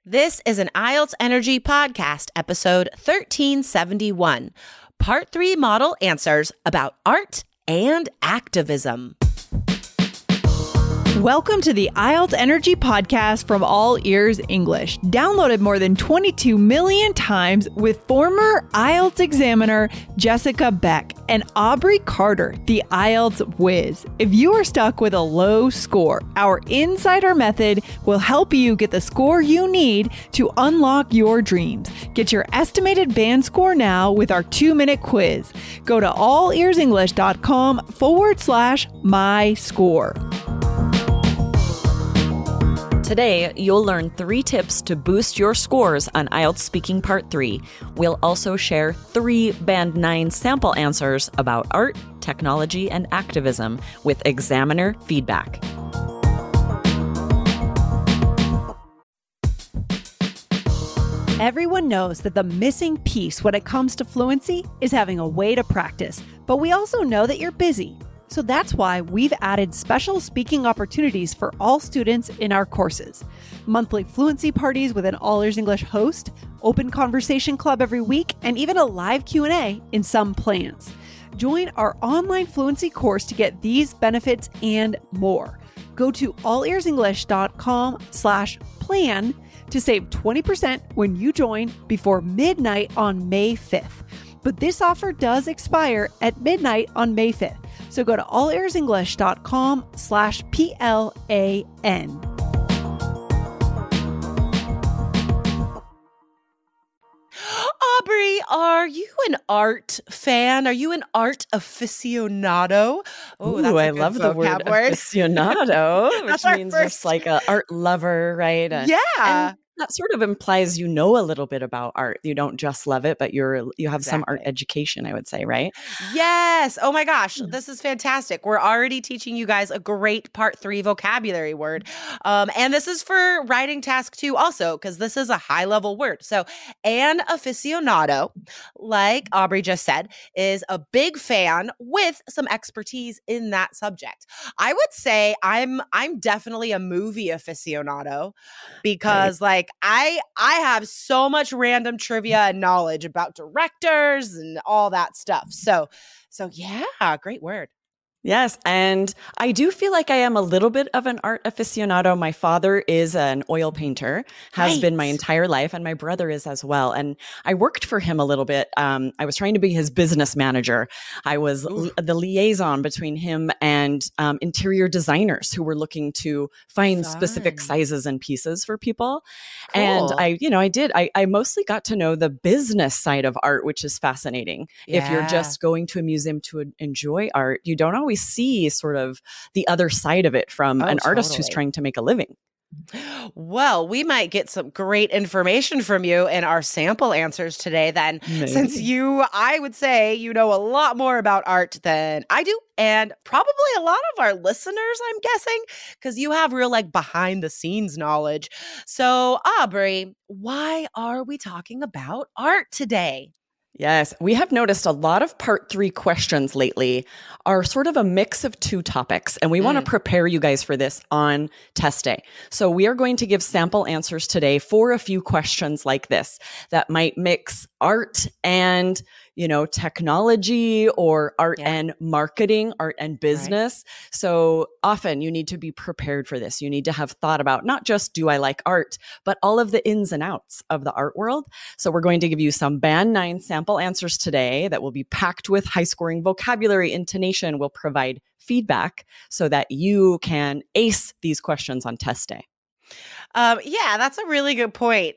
This is an IELTS Energy Podcast, episode 1371, Part 3 Model Answers about Art and Activism. Welcome to the IELTS Energy Podcast from All Ears English, downloaded more than 22 million times with former IELTS examiner Jessica Beck and Aubrey Carter, the IELTS whiz. If you are stuck with a low score, our Insider Method will help you get the score you need to unlock your dreams. Get your estimated band score now with our 2-minute quiz. Go to allearsenglish.com/my score. Today, you'll learn 3 tips to boost your scores on IELTS Speaking Part 3. We'll also share 3 Band 9 sample answers about art, technology, and activism with examiner feedback. Everyone knows that the missing piece when it comes to fluency is having a way to practice, but we also know that you're busy. So that's why we've added special speaking opportunities for all students in our courses. Monthly fluency parties with an All Ears English host, open conversation club every week, and even a live Q&A in some plans. Join our online fluency course to get these benefits and more. Go to allearsenglish.com/plan to save 20% when you join before midnight on May 5th. But this offer does expire at midnight on May 5th. So go to allearsenglish.com/PLAN. Aubrey, are you an art fan? Are you an art aficionado? Oh, I love the word aficionado, which means just like an art lover, right? Yeah. And that sort of implies you know a little bit about art. You don't just love it, but you have some art education, I would say, right? Yes. Oh my gosh, this is fantastic. We're already teaching you guys a great Part 3 vocabulary word. And this is for writing task 2 also, because this is a high-level word. So an aficionado, like Aubrey just said, is a big fan with some expertise in that subject. I would say I'm definitely a movie aficionado because I have so much random trivia and knowledge about directors and all that stuff. So yeah, great word. Yes, and I do feel like I am a little bit of an art aficionado. My father is an oil painter, has been my entire life, and my brother is as well. And I worked for him a little bit. I was trying to be his business manager. I was the liaison between him and interior designers who were looking to find specific sizes and pieces for people. Cool. And I mostly got to know the business side of art, which is fascinating. Yeah. If you're just going to a museum to enjoy art, you don't always see sort of the other side of it from an artist who's trying to make a living. Well, we might get some great information from you in our sample answers today then, since I would say you know a lot more about art than I do, and probably a lot of our listeners, I'm guessing, because you have real behind the scenes knowledge. So Aubrey, why are we talking about art today? Yes, we have noticed a lot of Part 3 questions lately are sort of a mix of 2 topics, and we want to prepare you guys for this on test day. So we are going to give sample answers today for a few questions like this that might mix art and, technology, or art and marketing, art and business. Right. So often you need to be prepared for this. You need to have thought about not just do I like art, but all of the ins and outs of the art world. So we're going to give you some Band 9 sample answers today that will be packed with high-scoring vocabulary. Intonation will provide feedback so that you can ace these questions on test day. Yeah, that's a really good point.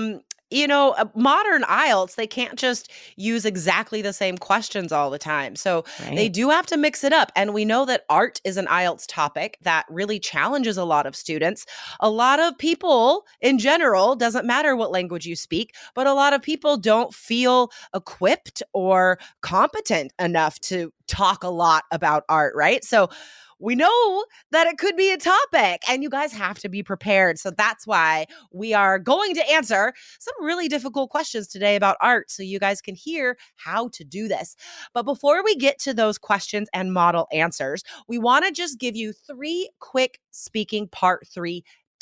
Modern IELTS, they can't just use exactly the same questions all the time. So they do have to mix it up. And we know that art is an IELTS topic that really challenges a lot of students. A lot of people in general, doesn't matter what language you speak, but a lot of people don't feel equipped or competent enough to talk a lot about art, right? So we know that it could be a topic and you guys have to be prepared. So that's why we are going to answer some really difficult questions today about art so you guys can hear how to do this. But before we get to those questions and model answers, we want to just give you 3 quick speaking Part 3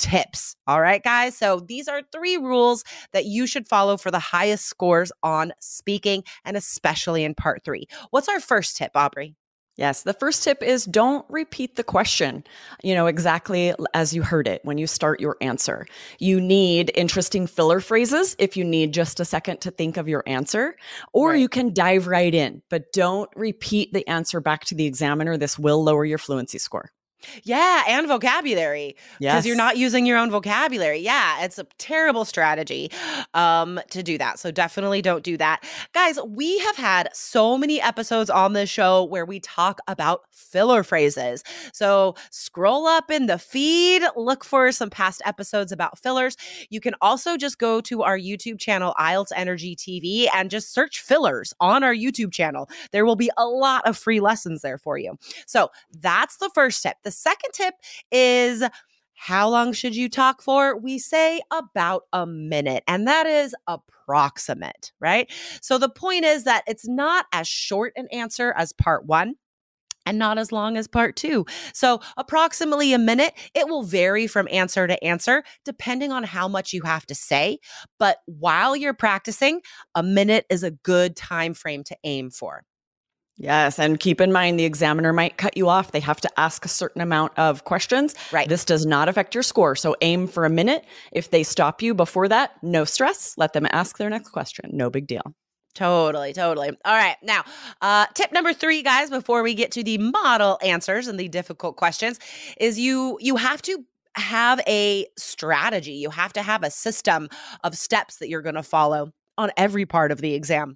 tips. All right, guys. So these are 3 rules that you should follow for the highest scores on speaking, and especially in part 3. What's our first tip, Aubrey? Yes, the first tip is don't repeat the question, exactly as you heard it when you start your answer. You need interesting filler phrases if you need just a second to think of your answer, or you can dive right in, but don't repeat the answer back to the examiner. This will lower your fluency score. Yeah, and vocabulary, because you're not using your own vocabulary. Yeah, it's a terrible strategy to do that. So definitely don't do that. Guys, we have had so many episodes on this show where we talk about filler phrases. So scroll up in the feed, look for some past episodes about fillers. You can also just go to our YouTube channel, IELTS Energy TV, and just search fillers on our YouTube channel. There will be a lot of free lessons there for you. So that's the first tip. The second tip is, how long should you talk for? We say about a minute, and that is approximate, right? So the point is that it's not as short an answer as part 1 and not as long as part 2. So approximately a minute. It will vary from answer to answer depending on how much you have to say. But while you're practicing, a minute is a good time frame to aim for. Yes. And keep in mind, the examiner might cut you off. They have to ask a certain amount of questions. Right. This does not affect your score. So aim for a minute. If they stop you before that, no stress. Let them ask their next question. No big deal. Totally. All right. Now, tip number 3, guys, before we get to the model answers and the difficult questions, is you have to have a strategy. You have to have a system of steps that you're going to follow on every part of the exam.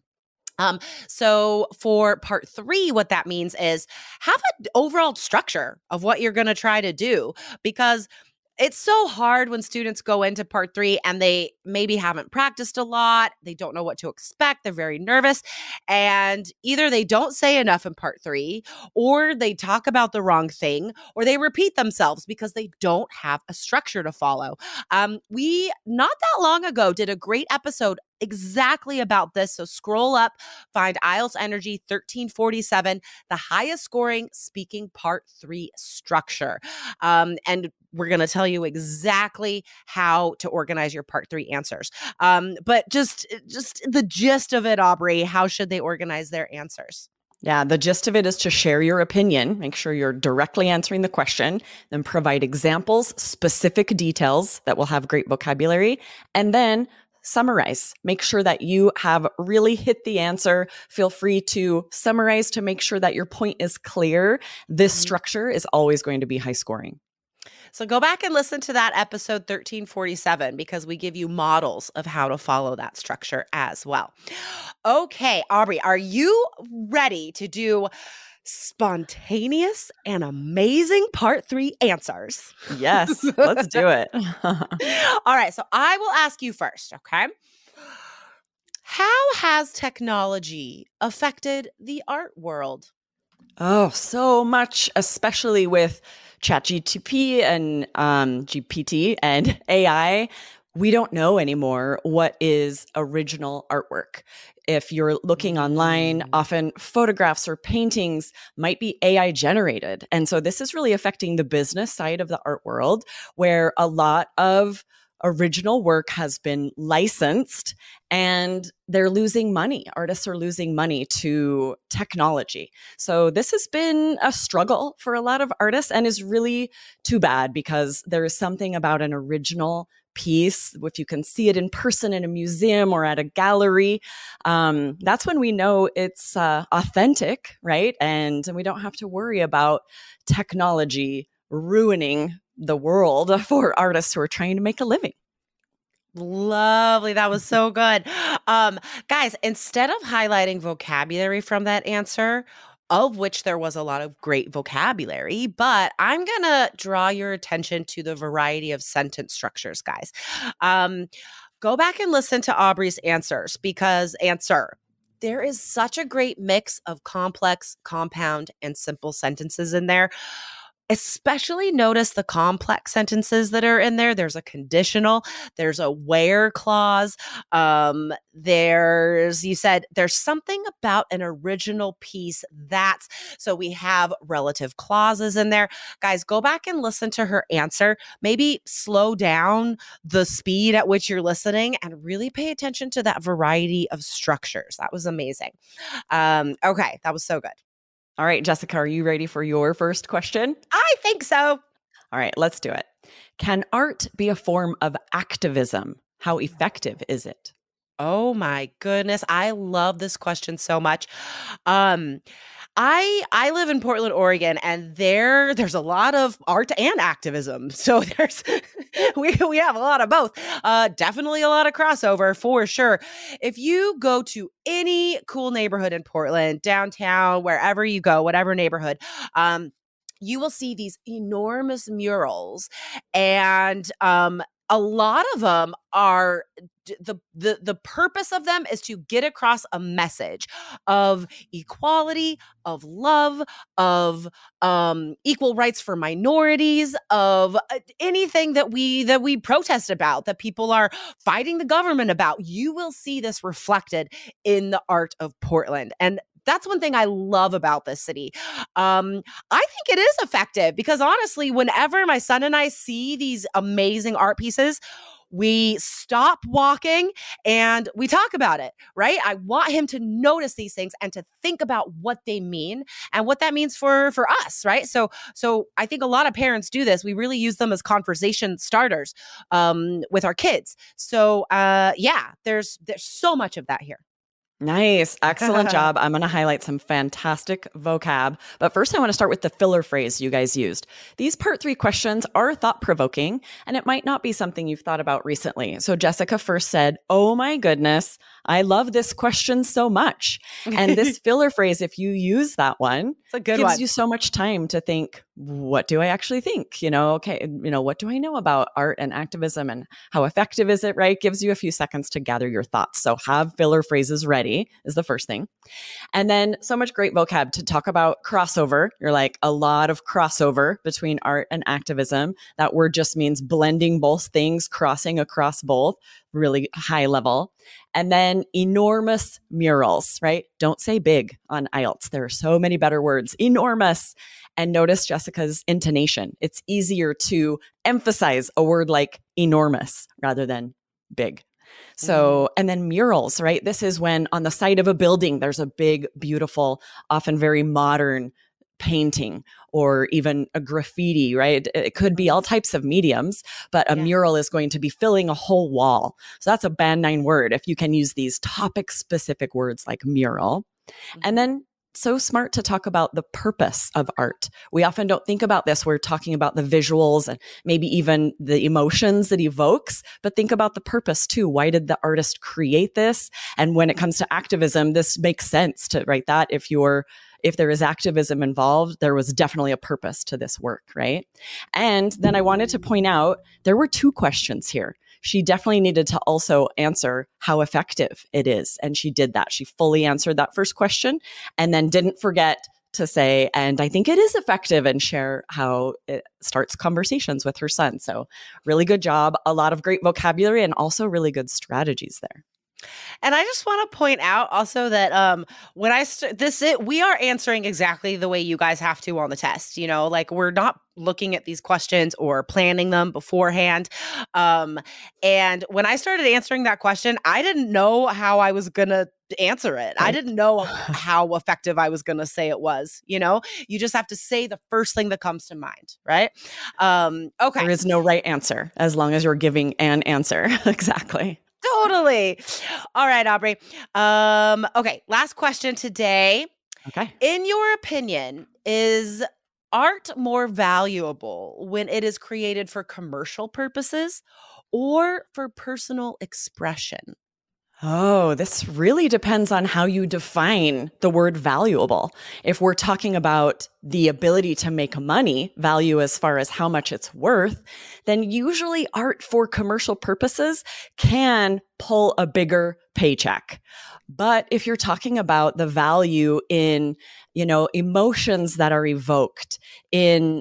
So for part 3, what that means is have an overall structure of what you're going to try to do, because it's so hard when students go into part 3 and they maybe haven't practiced a lot. They don't know what to expect. They're very nervous. And either they don't say enough in part 3, or they talk about the wrong thing, or they repeat themselves because they don't have a structure to follow. We, not that long ago, did a great episode exactly about this. So scroll up, find IELTS Energy 1347, the highest scoring speaking part 3 structure. And we're going to tell you exactly how to organize your part 3 answers. But just the gist of it, Aubrey, how should they organize their answers? Yeah, the gist of it is to share your opinion, make sure you're directly answering the question, then provide examples, specific details that will have great vocabulary, and then summarize. Make sure that you have really hit the answer. Feel free to summarize to make sure that your point is clear. This structure is always going to be high scoring. So go back and listen to that episode 1347, because we give you models of how to follow that structure as well. Okay, Aubrey, are you ready to do spontaneous and amazing part 3 answers? Yes, let's do it. All right, so I will ask you first, okay? How has technology affected the art world? Oh, so much, especially with ChatGPT and GPT and AI. We don't know anymore what is original artwork. If you're looking online, often photographs or paintings might be AI generated. And so this is really affecting the business side of the art world, where a lot of original work has been licensed and they're losing money. Artists are losing money to technology. So this has been a struggle for a lot of artists and is really too bad, because there is something about an original piece. If you can see it in person in a museum or at a gallery, that's when we know it's authentic, right? And we don't have to worry about technology ruining the world for artists who are trying to make a living. Lovely. That was so good. Guys, instead of highlighting vocabulary from that answer, of which there was a lot of great vocabulary, but I'm going to draw your attention to the variety of sentence structures, guys. Go back and listen to Aubrey's answers, because there is such a great mix of complex, compound, and simple sentences in there. Especially notice the complex sentences that are in there. There's a conditional, there's a where clause. You said there's something about an original piece that's, so we have relative clauses in there. Guys, go back and listen to her answer. Maybe slow down the speed at which you're listening and really pay attention to that variety of structures. That was amazing. Okay, that was so good. All right, Jessica, are you ready for your first question? I think so. All right, let's do it. Can art be a form of activism? How effective is it? Oh my goodness. I love this question so much. I live in Portland, Oregon, and there's a lot of art and activism. So we have a lot of both. Definitely a lot of crossover for sure. If you go to any cool neighborhood in Portland, downtown, wherever you go, whatever neighborhood, you will see these enormous murals, and a lot of them are the purpose of them is to get across a message of equality, of love, of equal rights for minorities, of anything that we protest about, that people are fighting the government about. You will see this reflected in the art of Portland. And that's one thing I love about this city. I think it is effective because honestly, whenever my son and I see these amazing art pieces, we stop walking and we talk about it, right? I want him to notice these things and to think about what they mean and what that means for us, right? So I think a lot of parents do this. We really use them as conversation starters with our kids. So yeah, there's so much of that here. Nice. Excellent job. I'm going to highlight some fantastic vocab. But first, I want to start with the filler phrase you guys used. These part 3 questions are thought-provoking, and it might not be something you've thought about recently. So Jessica first said, "Oh my goodness, I love this question so much." And this filler phrase, if you use that one, it's a good gives one. You so much time to think, what do I actually think? Okay, what do I know about art and activism and how effective is it, right? Gives you a few seconds to gather your thoughts. So have filler phrases ready is the first thing. And then so much great vocab to talk about crossover. You're like, a lot of crossover between art and activism. That word just means blending both things, crossing across both, really high level. And then enormous murals, right? Don't say big on IELTS. There are so many better words. Enormous. And notice Jessica's intonation. It's easier to emphasize a word like enormous rather than big. So, and then murals, right? This is when on the side of a building, there's a big, beautiful, often very modern painting or even a graffiti, right? It could be all types of mediums, but a mural is going to be filling a whole wall. So that's a band 9 word if you can use these topic specific words like mural. And then so smart to talk about the purpose of art. We often don't think about this. We're talking about the visuals and maybe even the emotions it evokes, but think about the purpose too. Why did the artist create this? And when it comes to activism, this makes sense to write that. If there is activism involved, there was definitely a purpose to this work, right? And then I wanted to point out there were 2 questions here. She definitely needed to also answer how effective it is. And she did that. She fully answered that first question and then didn't forget to say, and I think it is effective, and share how it starts conversations with her son. So really good job. A lot of great vocabulary and also really good strategies there. And I just want to point out also that when we are answering exactly the way you guys have to on the test. Like we're not looking at these questions or planning them beforehand. And when I started answering that question, I didn't know how I was going to answer it. I didn't know how effective I was going to say it was. You just have to say the first thing that comes to mind, right? Okay. There is no right answer as long as you're giving an answer. Exactly. Totally. All right, Aubrey. Okay, last question today. Okay. In your opinion, is art more valuable when it is created for commercial purposes or for personal expression? Oh, this really depends on how you define the word valuable. If we're talking about the ability to make money, value as far as how much it's worth, then usually art for commercial purposes can pull a bigger paycheck. But if you're talking about the value in, emotions that are evoked, in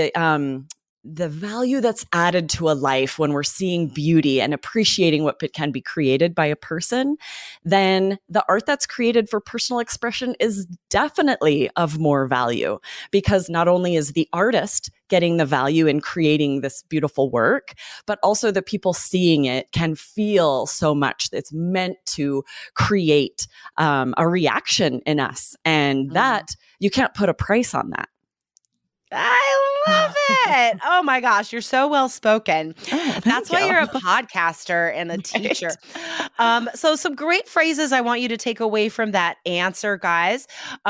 the value that's added to a life when we're seeing beauty and appreciating what can be created by a person, then the art that's created for personal expression is definitely of more value, because not only is the artist getting the value in creating this beautiful work, but also the people seeing it can feel so much. It's meant to create a reaction in us, and that you can't put a price on that. I love it. Oh my gosh, you're so well spoken. That's why you're a podcaster and a teacher. So some great phrases I want you to take away from that answer, guys.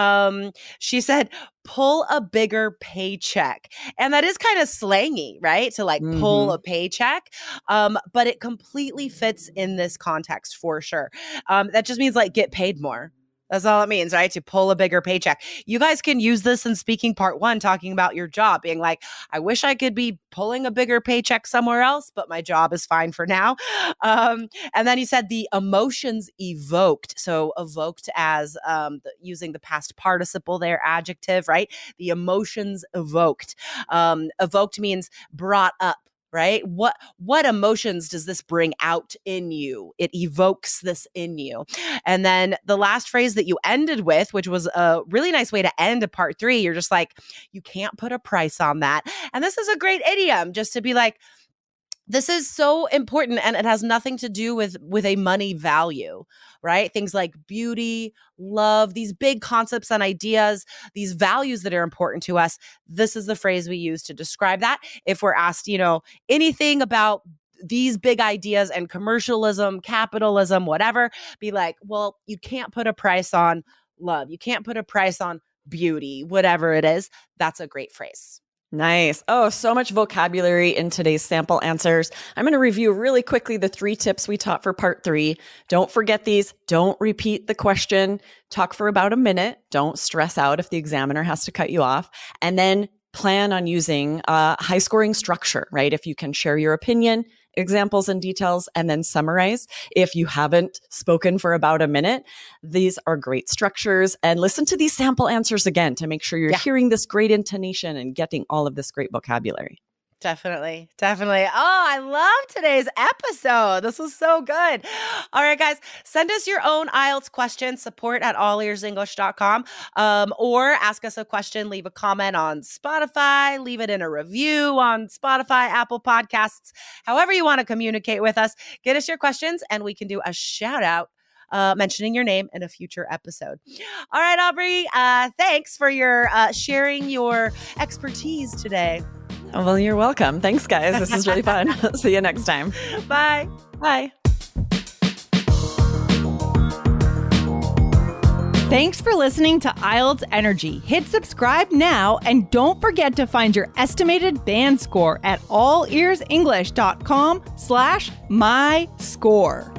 She said, pull a bigger paycheck. And that is kind of slangy, right? To pull a paycheck. But it completely fits in this context for sure. That just means get paid more. That's all it means, right? To pull a bigger paycheck. You guys can use this in speaking part 1, talking about your job, being like, I wish I could be pulling a bigger paycheck somewhere else, but my job is fine for now. And then he said the emotions evoked. So evoked as using the past participle there, adjective, right? The emotions evoked. Evoked means brought up. Right? What emotions does this bring out in you? It evokes this in you. And then the last phrase that you ended with, which was a really nice way to end a part 3, you're just like, you can't put a price on that. And this is a great idiom just to be like, this is so important, and it has nothing to do with a money value, right? Things like beauty, love, these big concepts and ideas, these values that are important to us. This is the phrase we use to describe that. If we're asked, anything about these big ideas and commercialism, capitalism, whatever, be like, well, you can't put a price on love. You can't put a price on beauty, whatever it is. That's a great phrase. Nice. Oh, so much vocabulary in today's sample answers. I'm going to review really quickly the 3 tips we taught for part 3. Don't forget these. Don't repeat the question. Talk for about a minute. Don't stress out if the examiner has to cut you off. And then plan on using a high scoring structure, right? If you can share your opinion, examples and details, and then summarize. If you haven't spoken for about a minute, these are great structures. And listen to these sample answers again to make sure you're hearing this great intonation and getting all of this great vocabulary. Definitely. Oh, I love today's episode. This was so good. All right, guys, send us your own IELTS questions, support@allearsenglish.com, or ask us a question, leave a comment on Spotify, leave it in a review on Spotify, Apple Podcasts, however you want to communicate with us. Get us your questions and we can do a shout out mentioning your name in a future episode. All right, Aubrey, thanks for your sharing your expertise today. Oh, well, you're welcome. Thanks, guys. This is really fun. See you next time. Bye. Bye. Thanks for listening to IELTS Energy. Hit subscribe now and don't forget to find your estimated band score at allearsenglish.com/myscore.